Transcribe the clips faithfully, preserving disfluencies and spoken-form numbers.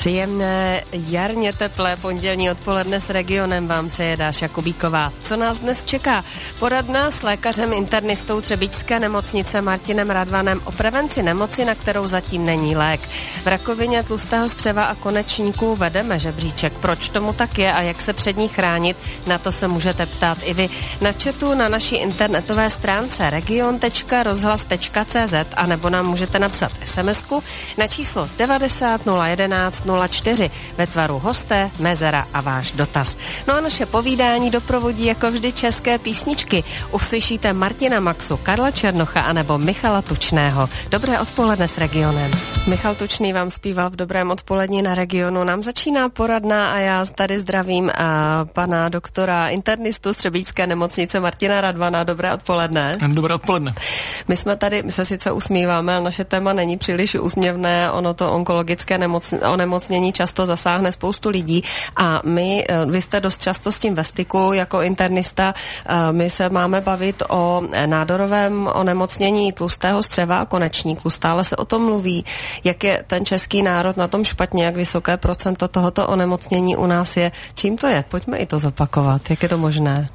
Příjemné, jarně teplé pondělní odpoledne s regionem vám přeje Dáša Kubíková. Co nás dnes čeká? Poradna s lékařem internistou Třebíčské nemocnice Martinem Radvanem o prevenci nemoci, na kterou zatím není lék. V rakovině tlustého střeva a konečníků vedeme žebříček. Proč tomu tak je a jak se před ní chránit? Na to se můžete ptát i vy. Na chatu na naší internetové stránce region tečka rozhlas tečka cé zet a nebo nám můžete napsat SMSku na číslo devadesát nula jedenáct nula čtyři ve tvaru hosté, mezera a váš dotaz. No a naše povídání doprovodí jako vždy české písničky. Uslyšíte Martina Maxu, Karla Černocha anebo Michala Tučného. Dobré odpoledne s regionem. Michal Tučný vám zpíval v dobrém odpolední na regionu. Nám začíná poradna a já tady zdravím a pana doktora internistu z Třebíčské nemocnice Martina Radvana. Dobré odpoledne. Dobré odpoledne. My jsme tady, my se sice usmíváme, ale naše téma není příliš úsměvné. Ono to onkologické nemoc, onemocnění často zasáhne spoustu lidí a my, vy jste dost často s tím ve styku jako internista. My se máme bavit o nádorovém onemocnění tlustého střeva a konečníku. Stále se o tom mluví, jak je ten český národ na tom špatně, jak vysoké procento tohoto onemocnění u nás je. Čím to je? Pojďme i to zopakovat. Jak je to možné?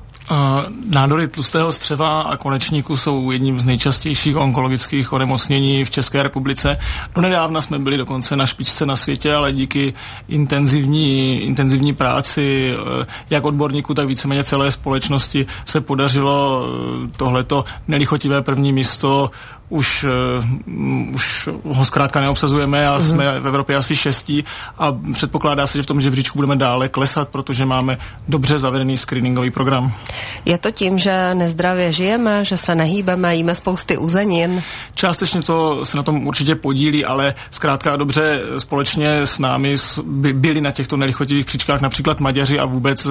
Nádory tlustého střeva a konečníku jsou jedním z nejčastějších onkologických onemocnění v České republice. Donedávna jsme byli dokonce na špičce na světě, ale díky intenzivní, intenzivní práci jak odborníků, tak víceméně celé společnosti se podařilo tohleto nelichotivé první místo už, uh, už ho zkrátka neobsazujeme a mm-hmm. jsme v Evropě asi šestí a předpokládá se, že v tom žebříčku budeme dále klesat, protože máme dobře zavedený screeningový program. Je to tím, že nezdravě žijeme, že se nehýbeme, jíme spousty uzenin? Částečně to se na tom určitě podílí, ale zkrátka dobře společně s námi by byli na těchto nelichotivých příčkách například Maďaři a vůbec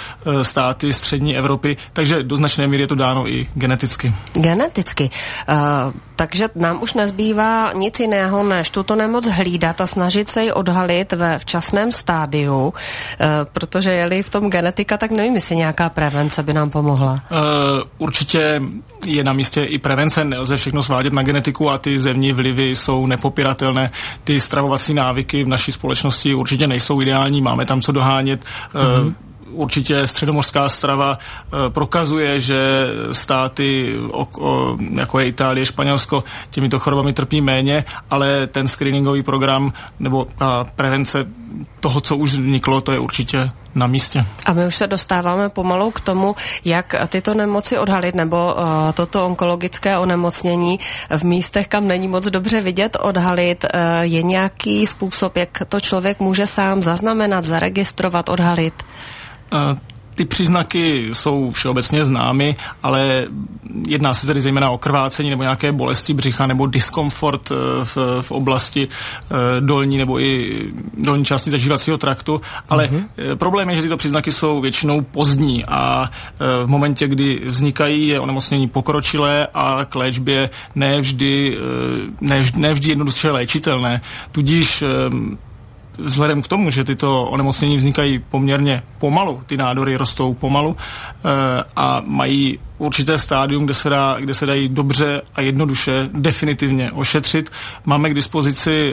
státy střední Evropy, takže do značné míry je to dáno i geneticky. Geneticky. Uh, Takže nám už nezbývá nic jiného, než tuto nemoc hlídat a snažit se ji odhalit ve včasném stádiu, e, protože je-li v tom genetika, tak nevím, jestli nějaká prevence by nám pomohla. E, určitě je na místě i prevence, nelze všechno svádět na genetiku a ty zevní vlivy jsou nepopiratelné. Ty stravovací návyky v naší společnosti určitě nejsou ideální, máme tam co dohánět. Mm-hmm. E, Určitě středomořská strava e, prokazuje, že státy o, o, jako je Itálie, Španělsko těmito chorobami trpí méně, ale ten screeningový program nebo a prevence toho, co už vzniklo, to je určitě na místě. A my už se dostáváme pomalu k tomu, jak tyto nemoci odhalit, nebo uh, toto onkologické onemocnění v místech, kam není moc dobře vidět, odhalit. Uh, je nějaký způsob, jak to člověk může sám zaznamenat, zaregistrovat, odhalit? Uh, Ty příznaky jsou všeobecně známy, ale jedná se tedy zejména o krvácení nebo nějaké bolesti břicha nebo diskomfort v, v oblasti dolní nebo i dolní části zažívacího traktu, ale mm-hmm. problém je, že tyto příznaky jsou většinou pozdní a v momentě, kdy vznikají, je onemocnění pokročilé a k léčbě nevždy, nevždy, nevždy jednoduše léčitelné. Tudíž vzhledem k tomu, že tyto onemocnění vznikají poměrně pomalu, ty nádory rostou pomalu e, a mají určité stádium, kde se, dá, kde se dají dobře a jednoduše definitivně ošetřit, máme k dispozici e,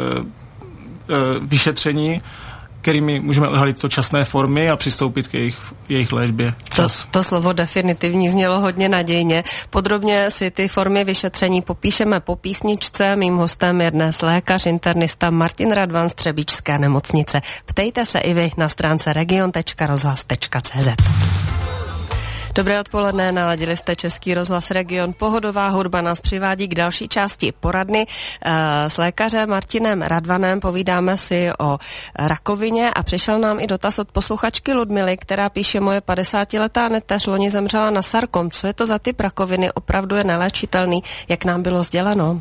e, vyšetření, kterými můžeme odhalit to časné formy a přistoupit k jejich, jejich léčbě včas. To, to slovo definitivní znělo hodně nadějně. Podrobně si ty formy vyšetření popíšeme po písničce. Mým hostem je dnes lékař internista Martin Radvan z Třebíčské nemocnice. Ptejte se i vy na stránce region tečka rozhlas tečka cé zet. Dobré odpoledne, naladili jste Český rozhlas Region. Pohodová hudba nás přivádí k další části poradny. S lékařem Martinem Radvanem povídáme si o rakovině a přišel nám i dotaz od posluchačky Ludmily, která píše: moje padesátiletá neteř loni zemřela na sarkom. Co je to za typ rakoviny? Opravdu je neléčitelný, jak nám bylo sděleno?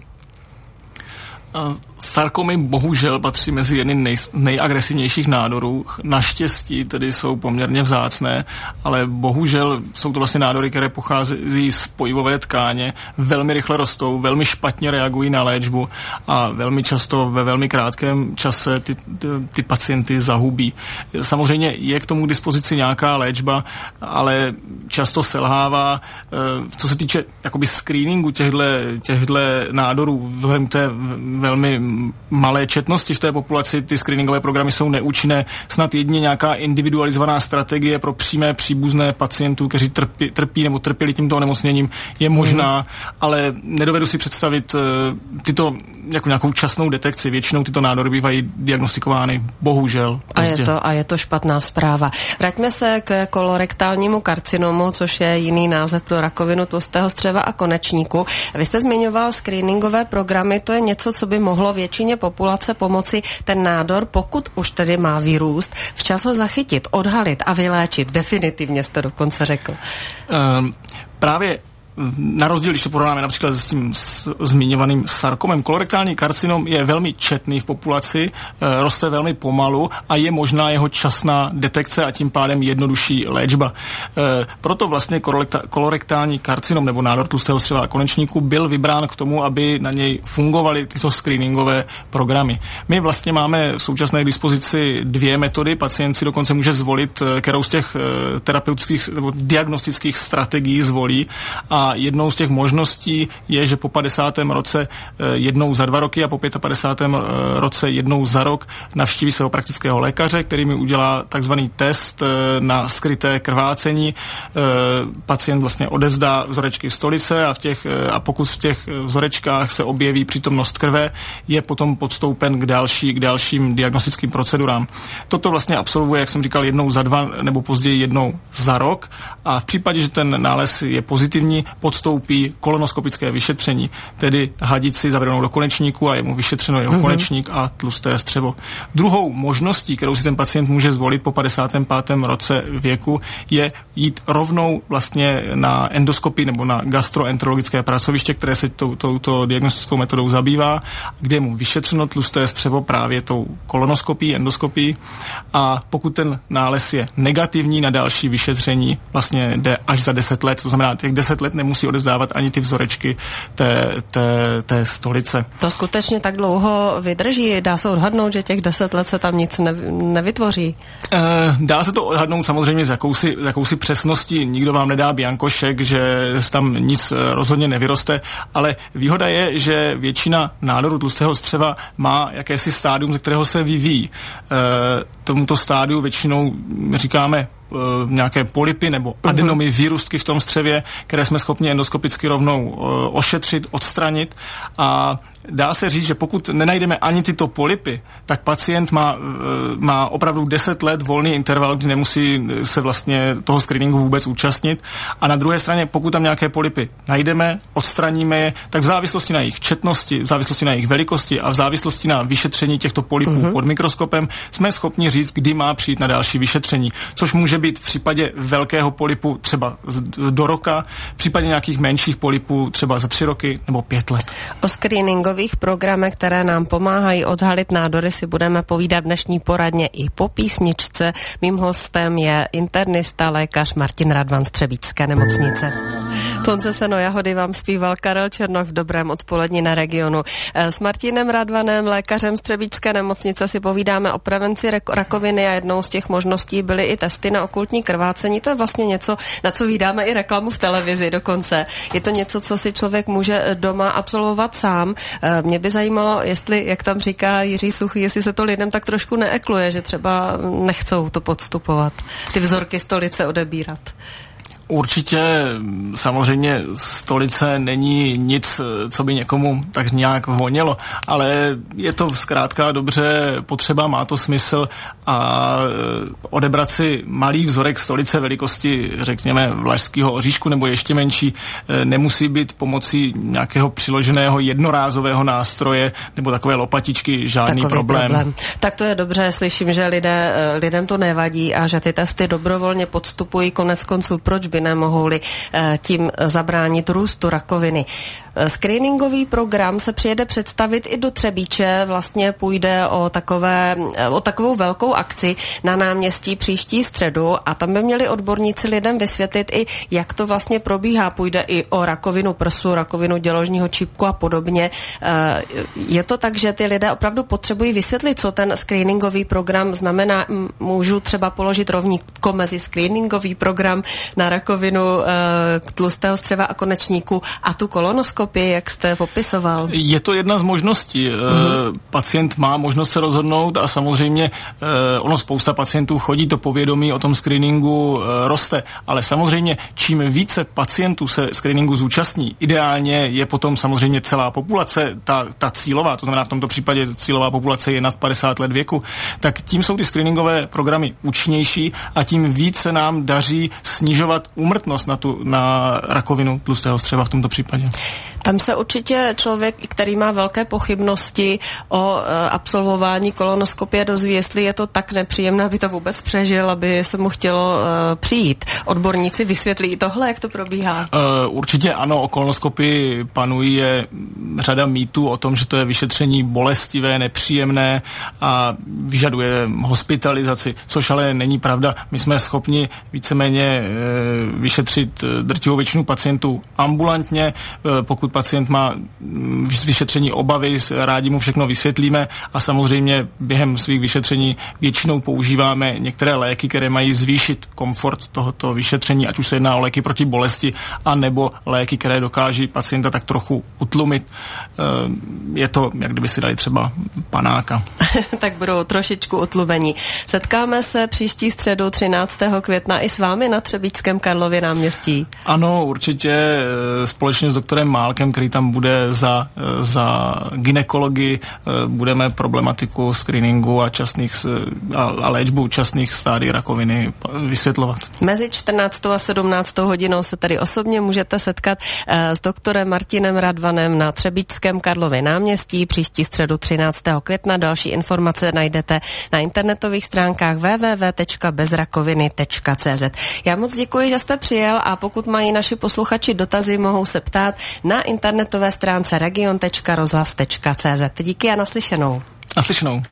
Sarkomy bohužel patří mezi jedny nej, nejagresivnějších nádorů. Naštěstí tedy jsou poměrně vzácné, ale bohužel jsou to vlastně nádory, které pocházejí z pojivové tkáně, velmi rychle rostou, velmi špatně reagují na léčbu a velmi často ve velmi krátkém čase ty, ty, ty pacienty zahubí. Samozřejmě je k tomu k dispozici nějaká léčba, ale často selhává. Co se týče jakoby screeningu těchto nádorů, vzhledem k té velmi malé četnosti v té populaci ty screeningové programy jsou neúčinné. Snad jedině nějaká individualizovaná strategie pro přímé příbuzné pacientů, kteří trpí, trpí nebo trpěli tímto onemocněním, je možná, mm. ale nedovedu si představit uh, tyto jako nějakou časnou detekci. Většinou tyto nádory bývají diagnostikovány, bohužel. A je, to, a je to špatná zpráva. Vraťme se k kolorektálnímu karcinomu, což je jiný název pro rakovinu tlustého střeva a konečníku. Vy jste zmiňoval screeningové programy, to je něco, co by mohlo většině populace pomoci ten nádor, pokud už tedy má vyrůst, včas ho zachytit, odhalit a vyléčit. Definitivně jste dokonce řekl. Um, právě na rozdíl, když to porovnáme například s tím s, zmiňovaným sarkomem, kolorektální karcinom je velmi četný v populaci, e, roste velmi pomalu a je možná jeho časná detekce a tím pádem jednodušší léčba. E, proto vlastně kolorekta, kolorektální karcinom nebo nádor tlustého střeva a konečníku byl vybrán k tomu, aby na něj fungovaly tyto screeningové programy. My vlastně máme v současné dispozici dvě metody, pacient si dokonce může zvolit, kterou z těch e, terapeutických nebo diagnostických strategií zvolí, a A jednou z těch možností je, že po padesátém roce jednou za dva roky a po padesátém pátém roce jednou za rok navštíví svého praktického lékaře, který mi udělá takzvaný test na skryté krvácení. Pacient vlastně odevzdá vzorečky stolice a, v těch, a pokud v těch vzorečkách se objeví přítomnost krve, je potom podstoupen k, další, k dalším diagnostickým procedurám. Toto vlastně absolvuje, jak jsem říkal, jednou za dva nebo později jednou za rok a v případě, že ten nález je pozitivní, podstoupí kolonoskopické vyšetření, tedy hadici zavedenou do konečníku a je mu vyšetřeno jeho mm-hmm. konečník a tlusté střevo. Druhou možností, kterou si ten pacient může zvolit po padesátém pátém roce věku, je jít rovnou vlastně na endoskopii nebo na gastroenterologické pracoviště, které se tou, touto diagnostickou metodou zabývá, kde je mu vyšetřeno tlusté střevo právě tou kolonoskopií, endoskopií a pokud ten nález je negativní na další vyšetření, vlastně jde až za deset let, to znamená těch deset let nemusí odezdávat ani ty vzorečky té, té, té stolice. To skutečně tak dlouho vydrží? Dá se odhadnout, že těch deset let se tam nic ne, nevytvoří? E, dá se to odhadnout samozřejmě s jakousi, jakousi přesností. Nikdo vám nedá biankošek, že tam nic rozhodně nevyroste, ale výhoda je, že většina nádorů tlustého střeva má jakési stádium, ze kterého se vyvíjí. E, tomuto stádiu většinou říkáme nějaké polypy nebo adenomy, výrůstky v tom střevě, které jsme schopni endoskopicky rovnou ošetřit, odstranit a dá se říct, že pokud nenajdeme ani tyto polypy, tak pacient má, má opravdu deset let volný interval, kdy nemusí se vlastně toho screeningu vůbec účastnit. A na druhé straně, pokud tam nějaké polypy najdeme, odstraníme je, tak v závislosti na jejich četnosti, v závislosti na jejich velikosti a v závislosti na vyšetření těchto polypů uh-huh. pod mikroskopem jsme schopni říct, kdy má přijít na další vyšetření, což může být v případě velkého polypu třeba do roka, v případě nějakých menších polypů třeba za tři roky nebo pět let. O screeningu programech, které nám pomáhají odhalit nádory, si budeme povídat dnešní poradně i po písničce. Mým hostem je internista, lékař Martin Radvan z Třebíčské nemocnice. Slunce seno jahody vám zpíval Karel Černoch v dobrém odpoledni na Regionu. S Martinem Radvanem, lékařem z Třebíčské nemocnice, si povídáme o prevenci rakoviny a jednou z těch možností byly i testy na okultní krvácení. To je vlastně něco, na co vydáme i reklamu v televizi dokonce. Je to něco, co si člověk může doma absolvovat sám. Mě by zajímalo, jestli, jak tam říká Jiří Suchý, jestli se to lidem tak trošku neekluje, že třeba nechcou to podstupovat, ty vzorky stolice odebírat. Určitě samozřejmě stolice není nic, co by někomu tak nějak vonělo, ale je to zkrátka dobře potřeba, má to smysl a odebrat si malý vzorek stolice velikosti, řekněme, vlašského oříšku nebo ještě menší, nemusí být pomocí nějakého přiloženého jednorázového nástroje nebo takové lopatičky žádný problém. problém. Tak to je dobře, slyším, že lidé, lidem to nevadí a že ty testy dobrovolně podstupují, konec konců, proč by nemohli tím zabránit růstu rakoviny. Screeningový program se přijede představit i do Třebíče, vlastně půjde o, takové, o takovou velkou akci na náměstí příští středu a tam by měli odborníci lidem vysvětlit i, jak to vlastně probíhá. Půjde i o rakovinu prsu, rakovinu děložního čípku a podobně. Je to tak, že ty lidé opravdu potřebují vysvětlit, co ten screeningový program znamená. Můžu třeba položit rovnítko mezi screeningový program na rakovinu tlustého střeva a konečníku a tu kolonoskopii? kolonoskopii, jak jste popisoval? Je to jedna z možností. Mm-hmm. Pacient má možnost se rozhodnout a samozřejmě ono spousta pacientů chodí, to povědomí o tom screeningu roste, ale samozřejmě čím více pacientů se screeningu zúčastní, ideálně je potom samozřejmě celá populace, ta, ta cílová, to znamená v tomto případě cílová populace je nad padesát let věku, tak tím jsou ty screeningové programy účinnější a tím více nám daří snižovat úmrtnost na, tu, na rakovinu tlustého střeva v tomto případě. Tam se určitě člověk, který má velké pochybnosti o e, absolvování kolonoskopie, dozví, jestli je to tak nepříjemné, aby to vůbec přežil, aby se mu chtělo e, přijít. Odborníci vysvětlí tohle, jak to probíhá? E, určitě ano, o kolonoskopii panují je řada mýtů o tom, že to je vyšetření bolestivé, nepříjemné a vyžaduje hospitalizaci, což ale není pravda. My jsme schopni víceméně e, vyšetřit drtivou většinu pacientů ambulantně, e, pokud pacient má vyšetření obavy, rádi mu všechno vysvětlíme a samozřejmě během svých vyšetření většinou používáme některé léky, které mají zvýšit komfort tohoto vyšetření, ať už se jedná o léky proti bolesti, anebo léky, které dokáží pacienta tak trochu utlumit. Je to, jak kdyby si dali třeba panáka. Tak budou trošičku utlumení. Setkáme se příští středu třináctého května i s vámi na Třebíčském Karlově náměstí. Ano, určitě společně s doktorem Málkem, který tam bude za, za gynekologii, budeme problematiku screeningu a, časných, a, a léčbu časných stádií rakoviny vysvětlovat. Mezi čtrnáctou a sedmnáctou hodinou se tady osobně můžete setkat s doktorem Martinem Radvanem na Třebíčském Karlově náměstí příští středu třináctého května. Další informace najdete na internetových stránkách w w w tečka bezrakoviny tečka c z. Já moc děkuji, že jste přijel a pokud mají naši posluchači dotazy, mohou se ptát na internetové stránce region tečka rozhlas tečka c z. Díky a naslyšenou. Naslyšenou.